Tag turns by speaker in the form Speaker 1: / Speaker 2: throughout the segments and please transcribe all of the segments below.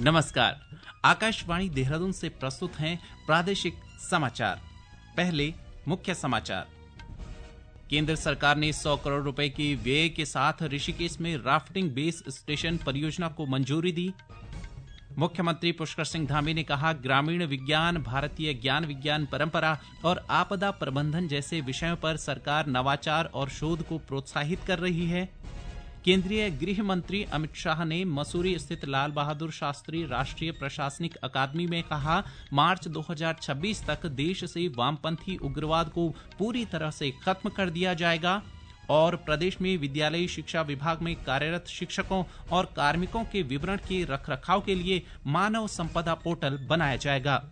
Speaker 1: नमस्कार। आकाशवाणी देहरादून से प्रस्तुत हैं प्रादेशिक समाचार। पहले मुख्य समाचार। केंद्र सरकार ने 100 करोड़ रुपए की व्यय के साथ ऋषिकेश में राफ्टिंग बेस स्टेशन परियोजना को मंजूरी दी। मुख्यमंत्री पुष्कर सिंह धामी ने कहा, ग्रामीण विज्ञान, भारतीय ज्ञान विज्ञान परंपरा और आपदा प्रबंधन जैसे विषयों पर सरकार नवाचार और शोध को प्रोत्साहित कर रही है। केंद्रीय गृह मंत्री अमित शाह ने मसूरी स्थित लाल बहादुर शास्त्री राष्ट्रीय प्रशासनिक अकादमी में कहा, मार्च 2026 तक देश से वामपंथी उग्रवाद को पूरी तरह से खत्म कर दिया जाएगा। और प्रदेश में विद्यालयी शिक्षा विभाग में कार्यरत शिक्षकों और कार्मिकों के विवरण के रखरखाव के लिए मानव संपदा पोर्टल बनाया जाएगा।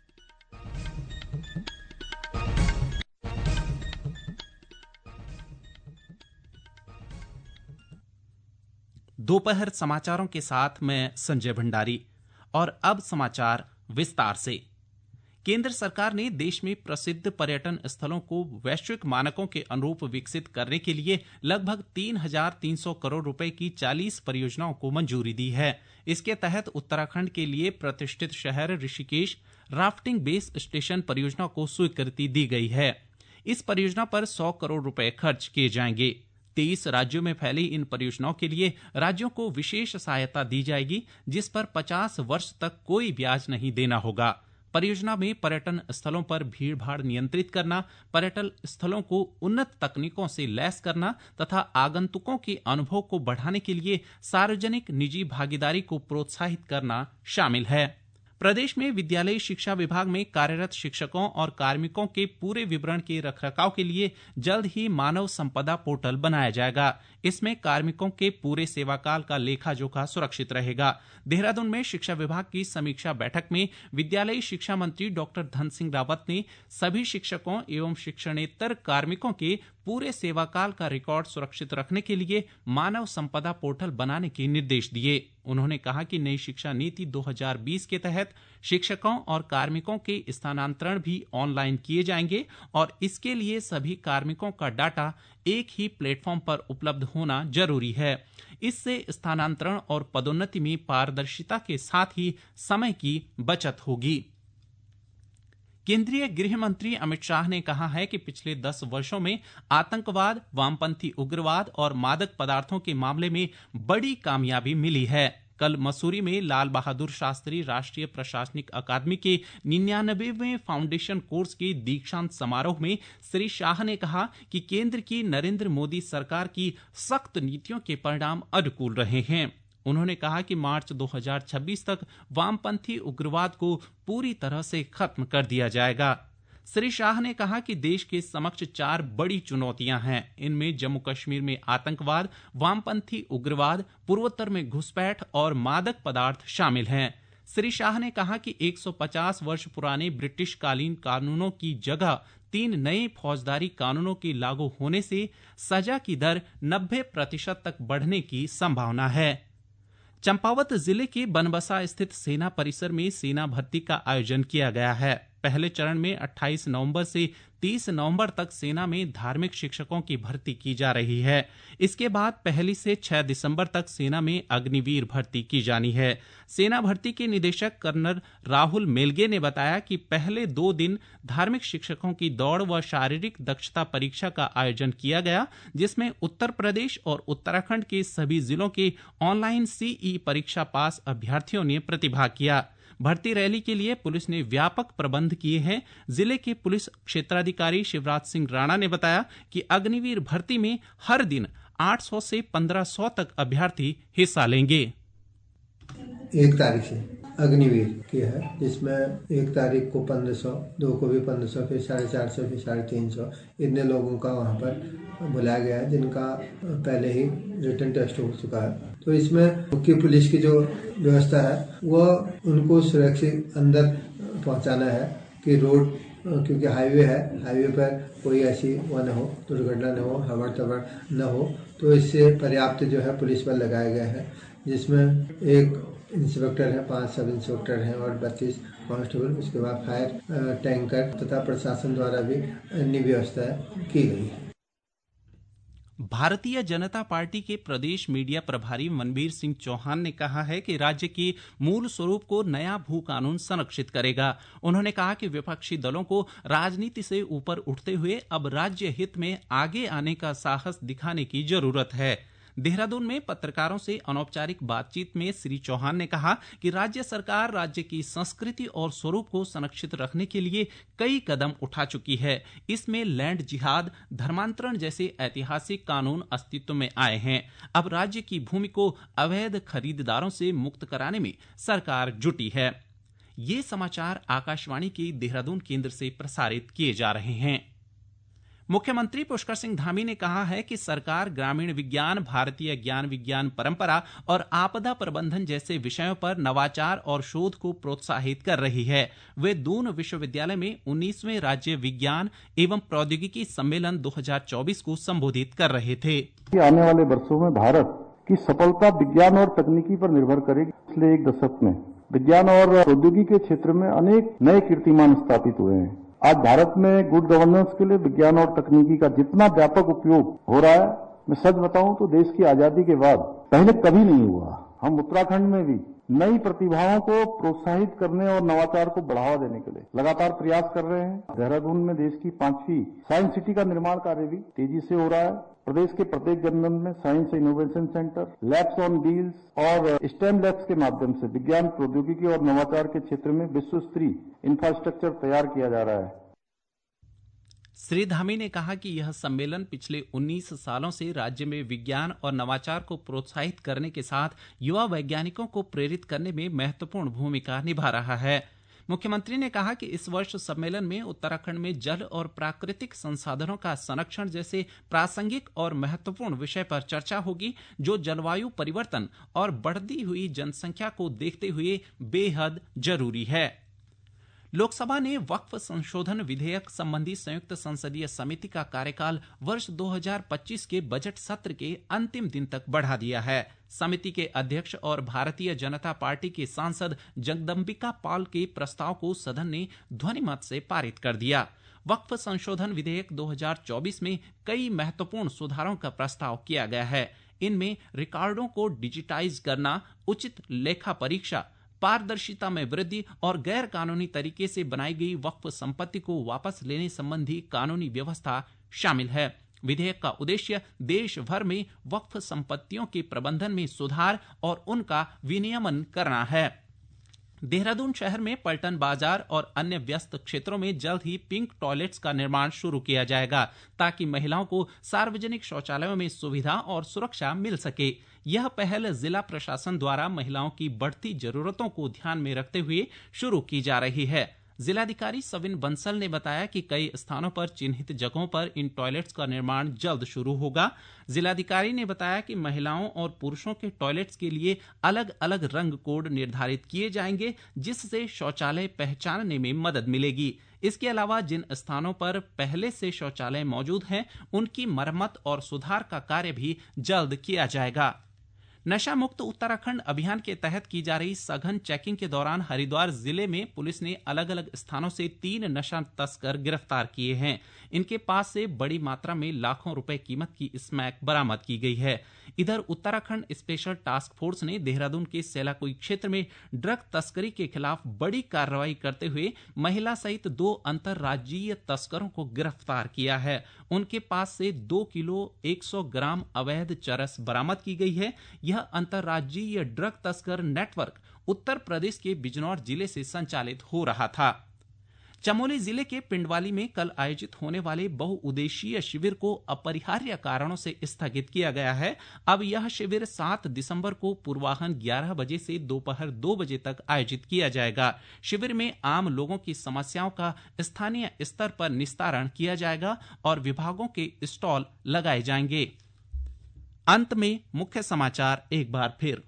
Speaker 1: दोपहर समाचारों के साथ मैं संजय भंडारी। और अब समाचार विस्तार से। केंद्र सरकार ने देश में प्रसिद्ध पर्यटन स्थलों को वैश्विक मानकों के अनुरूप विकसित करने के लिए लगभग 3,300 करोड़ रुपए की 40 परियोजनाओं को मंजूरी दी है। इसके तहत उत्तराखंड के लिए प्रतिष्ठित शहर ऋषिकेश राफ्टिंग बेस स्टेशन परियोजना को स्वीकृति दी गई है। इस परियोजना पर 100 करोड़ रुपए खर्च किए जाएंगे। 23 राज्यों में फैली इन परियोजनाओं के लिए राज्यों को विशेष सहायता दी जाएगी, जिस पर 50 वर्ष तक कोई ब्याज नहीं देना होगा। परियोजना में पर्यटन स्थलों पर भीड़भाड़ नियंत्रित करना, पर्यटन स्थलों को उन्नत तकनीकों से लैस करना तथा आगंतुकों के अनुभव को बढ़ाने के लिए सार्वजनिक निजी भागीदारी को प्रोत्साहित करना शामिल है। प्रदेश में विद्यालयी शिक्षा विभाग में कार्यरत शिक्षकों और कार्मिकों के पूरे विवरण के रखरखाव के लिए जल्द ही मानव संपदा पोर्टल बनाया जाएगा। इसमें कार्मिकों के पूरे सेवाकाल का लेखा जोखा सुरक्षित रहेगा। देहरादून में शिक्षा विभाग की समीक्षा बैठक में विद्यालयी शिक्षा मंत्री डॉक्टर धन सिंह रावत ने सभी शिक्षकों एवं शिक्षणेतर कार्मिकों के पूरे सेवाकाल का रिकॉर्ड सुरक्षित रखने के लिए मानव संपदा पोर्टल बनाने के निर्देश दिए। उन्होंने कहा कि नई शिक्षा नीति 2020 के तहत शिक्षकों और कार्मिकों के स्थानांतरण भी ऑनलाइन किए जाएंगे और इसके लिए सभी कार्मिकों का डाटा एक ही प्लेटफॉर्म पर उपलब्ध होना जरूरी है। इससे स्थानांतरण और पदोन्नति में पारदर्शिता के साथ ही समय की बचत होगी। केंद्रीय गृह मंत्री अमित शाह ने कहा है कि पिछले 10 वर्षों में आतंकवाद, वामपंथी उग्रवाद और मादक पदार्थों के मामले में बड़ी कामयाबी मिली है। कल मसूरी में लाल बहादुर शास्त्री राष्ट्रीय प्रशासनिक अकादमी के 99वें फाउंडेशन कोर्स के दीक्षांत समारोह में श्री शाह ने कहा कि केंद्र की नरेंद्र मोदी सरकार की सख्त नीतियों के परिणाम अनुकूल रहे हैं। उन्होंने कहा कि मार्च 2026 तक वामपंथी उग्रवाद को पूरी तरह से खत्म कर दिया जाएगा। श्री शाह ने कहा कि देश के समक्ष 4 बड़ी चुनौतियां हैं। इनमें जम्मू कश्मीर में आतंकवाद, वामपंथी उग्रवाद, पूर्वोत्तर में घुसपैठ और मादक पदार्थ शामिल हैं। श्री शाह ने कहा कि 150 वर्ष पुराने ब्रिटिश कालीन कानूनों की जगह 3 नए फौजदारी कानूनों के लागू होने से सजा की दर 90% तक बढ़ने की संभावना है। चंपावत जिले के बनबसा स्थित सेना परिसर में सेना भर्ती का आयोजन किया गया है। पहले चरण में 28 नवंबर से 30 नवंबर तक सेना में धार्मिक शिक्षकों की भर्ती की जा रही है। इसके बाद 1 से 6 दिसंबर तक सेना में अग्निवीर भर्ती की जानी है। सेना भर्ती के निदेशक कर्नल राहुल मेलगे ने बताया कि पहले 2 दिन धार्मिक शिक्षकों की दौड़ व शारीरिक दक्षता परीक्षा का आयोजन किया गया, जिसमें उत्तर प्रदेश और उत्तराखंड के सभी जिलों के ऑनलाइन सीई परीक्षा पास अभ्यर्थियों ने प्रतिभाग किया। भर्ती रैली के लिए पुलिस ने व्यापक प्रबंध किए हैं। जिले के पुलिस क्षेत्राधिकारी शिवराज सिंह राणा ने बताया कि अग्निवीर भर्ती में हर दिन 800 से 1500 तक अभ्यर्थी हिस्सा लेंगे।
Speaker 2: 1 तारीख से अग्निवीर की है, जिसमें 1 तारीख को 1500, 2 को भी 1500, फिर 450, फिर 350 इतने लोगों का वहाँ पर बुलाया गया है, जिनका पहले ही रिटन टेस्ट हो चुका है। तो इसमें मुख्य पुलिस की जो व्यवस्था है वह उनको सुरक्षित अंदर पहुँचाना है कि रोड, क्योंकि हाईवे है, हाईवे पर कोई ऐसी वो न हो, दुर्घटना न हो, हवड़ तवड़ न हो, तो इससे पर्याप्त जो है पुलिस बल लगाया गया है, जिसमें 1 इंस्पेक्टर है, 5 सब इंस्पेक्टर हैं और 32 कांस्टेबल। उसके बाद फायर टैंकर तथा प्रशासन द्वारा भी अन्य व्यवस्था की गई है।
Speaker 1: भारतीय जनता पार्टी के प्रदेश मीडिया प्रभारी मनवीर सिंह चौहान ने कहा है कि राज्य के मूल स्वरूप को नया भू कानून संरक्षित करेगा। उन्होंने कहा कि विपक्षी दलों को राजनीति से ऊपर उठते हुए अब राज्य हित में आगे आने का साहस दिखाने की जरूरत है। देहरादून में पत्रकारों से अनौपचारिक बातचीत में श्री चौहान ने कहा कि राज्य सरकार राज्य की संस्कृति और स्वरूप को संरक्षित रखने के लिए कई कदम उठा चुकी है। इसमें लैंड जिहाद, धर्मांतरण जैसे ऐतिहासिक कानून अस्तित्व में आए हैं। अब राज्य की भूमि को अवैध खरीदारों से मुक्त कराने में सरकार जुटी है। ये समाचार आकाशवाणी के देहरादून केंद्र से प्रसारित किए जा रहे हैं। मुख्यमंत्री पुष्कर सिंह धामी ने कहा है कि सरकार ग्रामीण विज्ञान, भारतीय ज्ञान विज्ञान परंपरा और आपदा प्रबंधन जैसे विषयों पर नवाचार और शोध को प्रोत्साहित कर रही है। वे दून विश्वविद्यालय में 19वें राज्य विज्ञान एवं प्रौद्योगिकी सम्मेलन 2024 को संबोधित कर रहे थे।
Speaker 3: आने वाले वर्षों में भारत की सफलता विज्ञान और तकनीकी पर निर्भर करेगी। पिछले एक दशक में विज्ञान और प्रौद्योगिकी के क्षेत्र में अनेक नए कीर्तिमान स्थापित हुए हैं। आज भारत में गुड गवर्नेंस के लिए विज्ञान और तकनीकी का जितना व्यापक उपयोग हो रहा है, मैं सच बताऊं तो देश की आजादी के बाद पहले कभी नहीं हुआ। हम उत्तराखंड में भी नई प्रतिभाओं को प्रोत्साहित करने और नवाचार को बढ़ावा देने के लिए लगातार प्रयास कर रहे हैं। देहरादून में देश की 5वीं साइंस सिटी का निर्माण कार्य भी तेजी से हो रहा है। प्रदेश के प्रत्येक जनपद में science innovation centre, labs on wheels और स्टेम लैब्स के माध्यम से विज्ञान, प्रौद्योगिकी और नवाचार के क्षेत्र में विश्व स्तरीय इंफ्रास्ट्रक्चर तैयार किया जा रहा है।
Speaker 1: श्री धामी ने कहा कि यह सम्मेलन पिछले 19 सालों से राज्य में विज्ञान और नवाचार को प्रोत्साहित करने के साथ युवा वैज्ञानिकों को प्रेरित करने में महत्वपूर्ण भूमिका निभा रहा है। मुख्यमंत्री ने कहा कि इस वर्ष सम्मेलन में उत्तराखंड में जल और प्राकृतिक संसाधनों का संरक्षण जैसे प्रासंगिक और महत्वपूर्ण विषय पर चर्चा होगी, जो जलवायु परिवर्तन और बढ़ती हुई जनसंख्या को देखते हुए बेहद जरूरी है। लोकसभा ने वक्फ संशोधन विधेयक संबंधी संयुक्त संसदीय समिति का कार्यकाल वर्ष 2025 के बजट सत्र के अंतिम दिन तक बढ़ा दिया है। समिति के अध्यक्ष और भारतीय जनता पार्टी के सांसद जगदम्बिका पाल के प्रस्ताव को सदन ने ध्वनिमत से पारित कर दिया। वक्फ संशोधन विधेयक 2024 में कई महत्वपूर्ण सुधारों का प्रस्ताव किया गया है। इनमें रिकॉर्डों को डिजिटाइज करना, उचित लेखा परीक्षा, पारदर्शिता में वृद्धि और गैर कानूनी तरीके से बनाई गई वक्फ संपत्ति को वापस लेने संबंधी कानूनी व्यवस्था शामिल है। विधेयक का उद्देश्य देश भर में वक्फ संपत्तियों के प्रबंधन में सुधार और उनका विनियमन करना है। देहरादून शहर में पलटन बाजार और अन्य व्यस्त क्षेत्रों में जल्द ही पिंक टॉयलेट्स का निर्माण शुरू किया जाएगा, ताकि महिलाओं को सार्वजनिक शौचालयों में सुविधा और सुरक्षा मिल सके। यह पहल जिला प्रशासन द्वारा महिलाओं की बढ़ती जरूरतों को ध्यान में रखते हुए शुरू की जा रही है। जिलाधिकारी सविन बंसल ने बताया कि कई स्थानों पर चिन्हित जगहों पर इन टॉयलेट्स का निर्माण जल्द शुरू होगा। जिलाधिकारी ने बताया कि महिलाओं और पुरुषों के टॉयलेट्स के लिए अलग अलग रंग कोड निर्धारित किए जाएंगे, जिससे शौचालय पहचानने में मदद मिलेगी। इसके अलावा जिन स्थानों पर पहले से शौचालय मौजूद हैं, उनकी मरम्मत और सुधार का कार्य भी जल्द किया जाएगा। नशा मुक्त उत्तराखंड अभियान के तहत की जा रही सघन चेकिंग के दौरान हरिद्वार जिले में पुलिस ने अलग अलग स्थानों से 3 नशा तस्कर गिरफ्तार किए हैं। इनके पास से बड़ी मात्रा में लाखों रुपए कीमत की स्मैक बरामद की गई है। इधर उत्तराखंड स्पेशल टास्क फोर्स ने देहरादून के सेलाकुई क्षेत्र में ड्रग तस्करी के खिलाफ बड़ी कार्रवाई करते हुए महिला सहित 2 अंतर्राज्यीय तस्करों को गिरफ्तार किया है। उनके पास से 2 किलो 100 ग्राम अवैध चरस बरामद की गई है। यह अंतर्राज्यीय ड्रग तस्कर नेटवर्क उत्तर प्रदेश के बिजनौर जिले से संचालित हो रहा था। चमोली जिले के पिंडवाली में कल आयोजित होने वाले बहुउद्देशीय शिविर को अपरिहार्य कारणों से स्थगित किया गया है। अब यह शिविर 7 दिसंबर को पूर्वाह्न 11 बजे से दोपहर 2 बजे तक आयोजित किया जाएगा। शिविर में आम लोगों की समस्याओं का स्थानीय स्तर पर निस्तारण किया जाएगा और विभागों के स्टॉल लगाए जाएंगे। अंत में मुख्य समाचार एक बार फिर।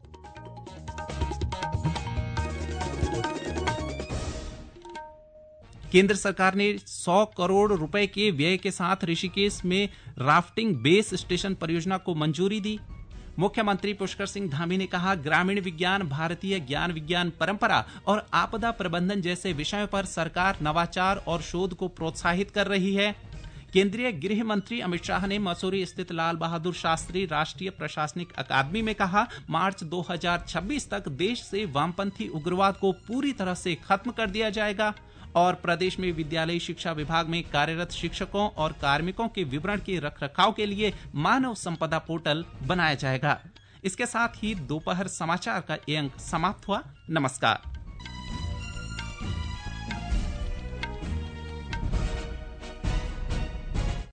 Speaker 1: केंद्र सरकार ने 100 करोड़ रुपए के व्यय के साथ ऋषिकेश में राफ्टिंग बेस स्टेशन परियोजना को मंजूरी दी। मुख्यमंत्री पुष्कर सिंह धामी ने कहा, ग्रामीण विज्ञान, भारतीय ज्ञान विज्ञान परंपरा और आपदा प्रबंधन जैसे विषयों पर सरकार नवाचार और शोध को प्रोत्साहित कर रही है। केंद्रीय गृह मंत्री अमित शाह ने मसूरी स्थित लाल बहादुर शास्त्री राष्ट्रीय प्रशासनिक अकादमी में कहा, मार्च 2026 तक देश से वामपंथी उग्रवाद को पूरी तरह से खत्म कर दिया जाएगा और प्रदेश में विद्यालयी शिक्षा विभाग में कार्यरत शिक्षकों और कार्मिकों के विवरण के रखरखाव के लिए मानव संपदा पोर्टल बनाया जाएगा। इसके साथ ही दोपहर समाचार का ये अंक समाप्त हुआ। नमस्कार।